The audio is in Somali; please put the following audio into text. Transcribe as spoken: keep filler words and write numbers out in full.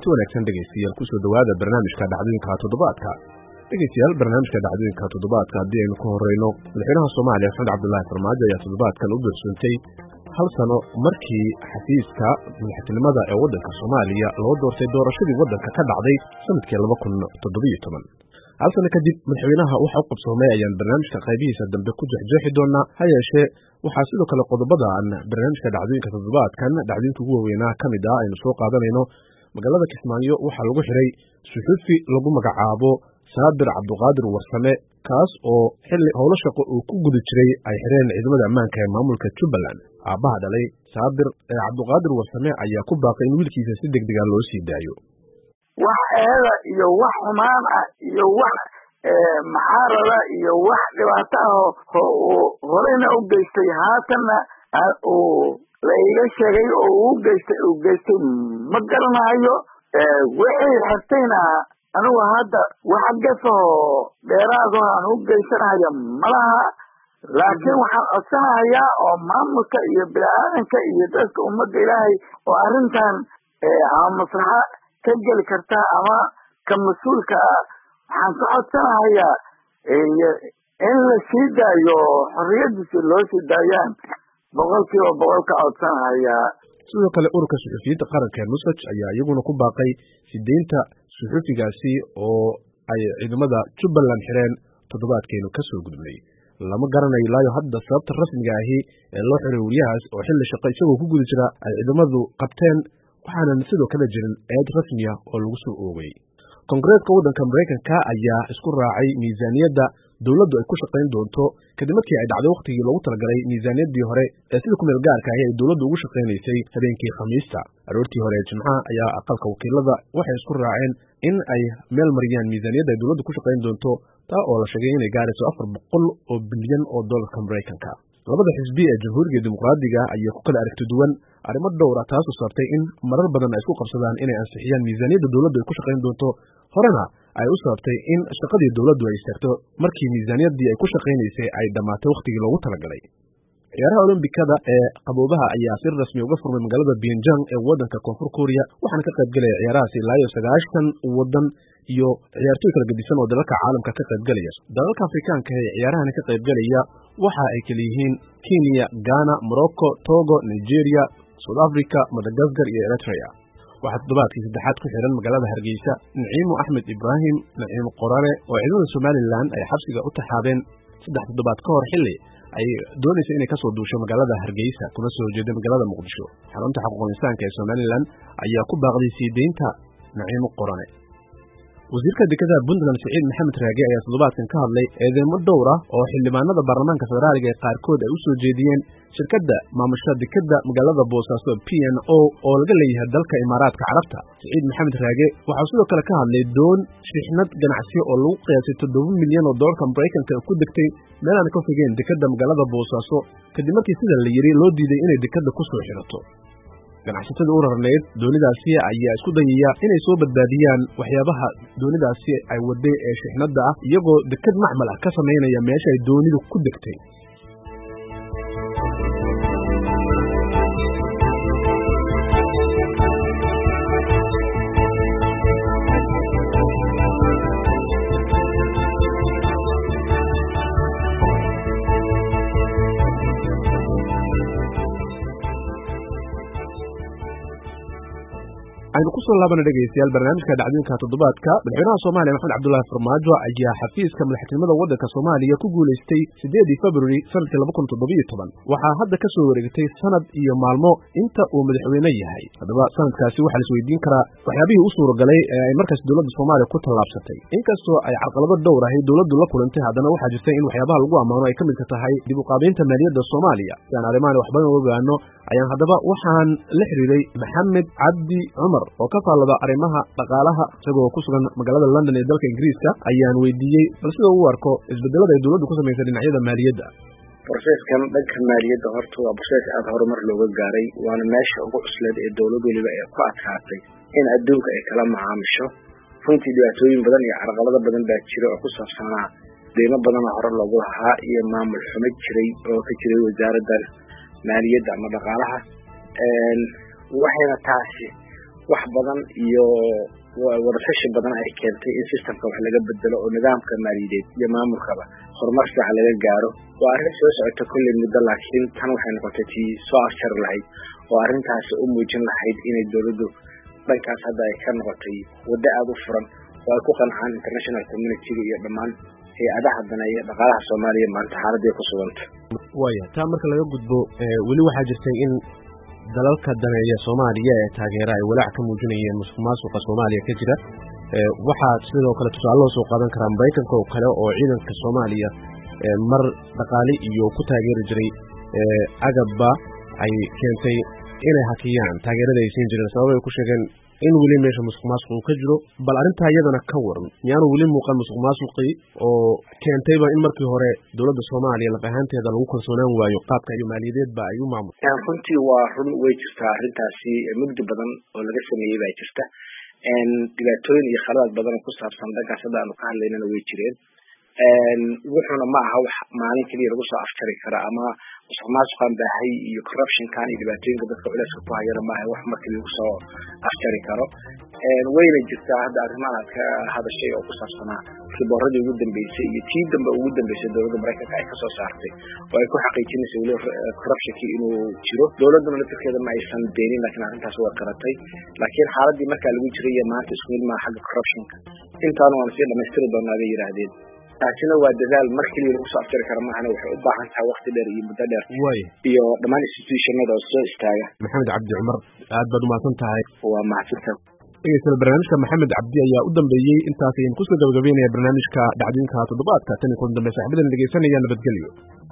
kulanti wanaagsan dhegeystayaal kusoo dhawaada barnaamijka dhacdooyinka toddobaadka dhegeystayaal barnaamijka dhacdooyinka toddobaadka haddii aynu ku horeyno madaxweynaha Soomaaliya Maxamed Cabdullaahi Farmaajo ayaa toddobaadkan u buuxsantay hal sano markii xafiiska madaxtinimada ee waddanka Soomaaliya loo doortay doorashadii waddanka ka dhacday sanadkii laba kun toddoba iyo toban hal sano kadib madaxweynaha waxa uu qabsoomay ayaan barnaamijka qaybihiisa dambe ku jeexjeexi doonaa ha yeeshee waxaa sidoo kale qodobada aan barnaamijka dhacdooyinka toddobaadkan dhacdooyinka ugu waaweynaa ka mid ah aynu soo qaadanayno magaalada Kismaayo waxaa lagu xiray suxufi lagu magacaabo Saabir Cabduqaadir Warsame kaas oo xilli howlo shaqo uu ku guda jiray ay xireen ciidamada ammaanka ee maamulka Jubbaland aabaha dhalay Saabir Cabduqaadir Warsame ayaa ku baaqay in wiilkiisa si degdeg ah loo sii daayo wax eeda iyo wax xumaan ah iyo wax maxaarada iyo wax dhibaato ah oo horeyna u geystay haatanna uu la iga sheegay oo uu geystay uu geystay ma garanayo wixii xirtayna anigu hadda waxa gafoo dheeraado aan u geysanayo malaha laakiin waxaan codsanayaa oo maamulka iyo bini'aadanka iyo dadka ummadda ilaahay oo arrintan ama maslaxa ka geli karta ama ka mas-uulka ah waxaan ka codsanayaa in la sii daayo xorriyadiisa loo sii daayaan boqolkiiba boqol ka codsanayaa sidoo kale ururka suxufiyiinta qaranka ee nusaj ayaa iyaguna ku baaqay sideynta suxufigaasi oo ay ciidamada Jubbaland xireen toddobaadkeenu ka soo gudbay lama garanayo ilaa hadda sababta rasmiga ahi ee loo xiray wariyahaas oo xilli shaqo isagoo ku guda jira ay ciidamadu qabteen waxaanan sidoo kale jirin eed rasmi ah oo lagu soo oogay Koongareeska waddanka Mareykanka ayaa isku raacay miisaaniyadda dawladdu ay ku shaqayn doonto kadib markii ay dhacday waqtigii loogu talagalay miisaaniyaddii hore ee sida ku meel gaarka ah ay dawladdu ugu shaqaynaysay habeenkii Khamiista aroortii hore ee Jimcaha ayaa aqalka wakiilada waxay isku raaceen in ay meel mariyaan miisaaniyadda ay dawladdu ku shaqayn doonto taa oo la sheegay inay gaarayso afar boqol oo bilyan oo dollarka Mareykanka labada xisbi ee jamhuuriga dimuqraadiga ayaa ku kala aragti duwan arrimo dhowr ah taasoo sababtay in marar badan ay isku qabsadaan inay ansixiyaan miisaaniyadda dawladdu ay ku shaqayn doonto horena ay u sababtay in shaqadii dawladdu ay istaagto markii miisaaniyaddii ay ku shaqaynaysay ay dhammaatay waqtigii loogu talagalay ciyaaraha olombikada ee qaboobaha ayaa si rasmi uga furmay magaalada Pyongyang ee waddanka Koonfur Korea waxaana ka qayb galaya ciyaarahaasi ilaa iyo sagaashan waddan iyo ciyaartoy kala gedisan oo dalalka caalamka ka qayb galaya dalalka Afrikaanka ee ciyaarahan ka qayb galaya waxa ay kala yihiin Kenya, Ghana, Morocco, Togo, Nigeria, South Africa, Madagascar iyo Eritrea waxaa toddobaadkii saddexaad ku xiran magaalada Hargeysa Naciimo Axmed Ibraahim Naciimo Qorare oo ciidamada Somaliland ay xabsiga u taxaabeen saddex toddobaad ka hor xilli ay doonayso inay ka soo duusho magaalada Hargeysa kuna soo jeedo magaalada Muqdisho xarunta xuquuqul insaanka ee Somaliland ayaa ku baaqday sii deynta Naciimo Qorare wasiirka dekedaha Puntland Saciid Maxamed Raage ayaa toddobaadkan ka hadlay eedeymo dhowr ah oo xildhibaanada baarlamaanka federaaliga ee qaarkood ay u soo jeediyeen shirkadda maamusha dekeda magaalada Boosaaso P N O oo laga leeyahay dalka Imaaraadka Carabta Saciid Maxamed Raage waxa sidoo kale ka hadlay doon shixnad ganacsi oo lagu qiyaasay toddoba milyan oo dollarka Mareykanka ku degtay meel aan ka fogeen dekeda magaalada Boosaaso kadib markii sida la yiri loo diiday inay dekeda ku soo xirato ganacsatada u rarneed doonidaasi ayaa isku dayaya inay soo badbaadiyaan waxyaabaha doonidaasi ay waday ee shixnada ah iyagoo deked macmal ah ka sameynaya meesha ay doonidu ku degtay aynu ku soo laabana dhegeystayaal barnaamijka dhacdooyinka toddobaadka madaxweynaha Soomaaliya Maxamed Cabdullaahi Farmaajo ayaa xafiiska madaxtinimada waddanka Soomaaliya ku guuleystay sideedii February sanadkii laba kun toddoba iyo toban waxaa hadda ka soo wareegtay sanad iyo maalmo inta uu madaxweyne yahay haddaba sanadkaasi waxaa la isweydiin karaa waxyaabihii u suuragalay ee ay markaas dowladda Soomaaliya ku tallaabsatay inkastoo ay caqabado dhowr ah dowladdu la kulantay haddana waxaa jirta in waxyaabaha lagu ammaano ay ka mid tahay dib u qaabaynta maaliyadda Soomaaliya si aan arrimahan wax badan uga ogaano ayaan haddaba waxaan la xiriiray Maxamed Cabdi Cumar oo ka faallada arrimaha dhaqaalaha isagoo ku sugan magaalada London ee dalka Ingiriiska ayaan weydiiyey bal sida uu arko isbedelada ay dawladdu ku sameysay dhinacyada maaliyadda processkan dhanka maaliyadda horta waa process aad horumar looga gaaray waana meesha ugu cusleed ee dawladdu waliba ay ku adkaatay in adduunka ay kala macaamisho runtii dhibaatooyin badan iyo carqalado badan baa jira oo ku saabsanaa deymo badan oo hore loogu lahaa iyo maamul xumo jiray oo ka jiray wasaaradda maaliyadda ama dhaqaalaha waxayna taasi wax badan iyo wadatashi badan ay keentay in systemka wax laga bedelo oo nidaamka maaliyadeed iyo maamulkaba horumar fiican laga gaaro waa arrin soo socota kulley muddo laakiin tan waxay noqotay tii soo afjari lahayd oo arrintaasi u muujin lahayd inay dowladdu dhankaas hadda ay ka noqotay waddo aada u furan oo ay ku qancaan international community-ga iyo dhammaan hay-adaha daneeya dhaqaalaha soomaaliya maanta xaaladday ku suganta waya taa marka laga gudbo weli waxaa jirtay in dalalka daneeya soomaaliya ee taageera ay walaac ka muujinayeen musuq maasuqa soomaaliya ka jira waxaa sidoo kale tusaale loo soo qaadan karaa maraykanka oo kale oo ciidanka soomaaliya mar dhaqaale iyo ku taageeri jiray agabba ay keentay inay hakiyaan taageerada ay siin jireen sabab ay ku sheegeen in weli meesha musuq maasuq uu ka jiro bal arrintaa iyadana ka waran miyaanu weli muuqan musuq maasuqii oo keentayba in markii hore dowladda soomaaliya laf ahaanteeda lagu kalsoonaan waayo qaabka iyo maaliyadeedba ay u maamulta runtii waa run way jirtaa arrintaasi mugdi badan oo laga sameeyey baa jirta dhibaatooyin iyo khaladaad badan oo ku saabsan dhankaas hadda aanu ka hadlaynana way jireen wuxuuna ma aha wax maalin keliya lagu soo afjari kara ama musuq maasuqan baahay iyo corruptionkan iyo dhibaatooyinka dadka culeyska ku hayana maaha wax markii lagu soo afjari karo wayna jirtaa hadda arrimaha ka hadashay oo ku saabsanaa ribooradii ugu dambeysay iyo tii dambe ugu dambeysay dowladda maraykanka ay kasoo saartay oo ay ku xaqiijinaysa weli corruptionkii inuu jiro dowladduna laftirkeeda ma aysan beenin laakiin arrintaas waa qaratay laakiin xaaladii markaa lagu jiray iyo maanta isku mid maaha xagga corruptionka intaana waana sii dhamaystiri doonaa bay yidhaahdeen taasina waa dadaal mar keliya lagu soo afjari kara maahana waxay u baahan tahay wakti dheer iyo muddo dheer iyo dhammaan institutionada oo soo istaaga maxamed cabdi cumar aad baad umahadsan tahay waa mahadsantahay dhegeystayaal barnaamijka maxamed cabdi ayaa u dambeeyey intaas ayaynu kusoo gabagabeynaya barnaamijka dhacdooyinka toddobaadka tan iyo kulan dambe saaxiibadan dhegeysanaya nabadgelyo.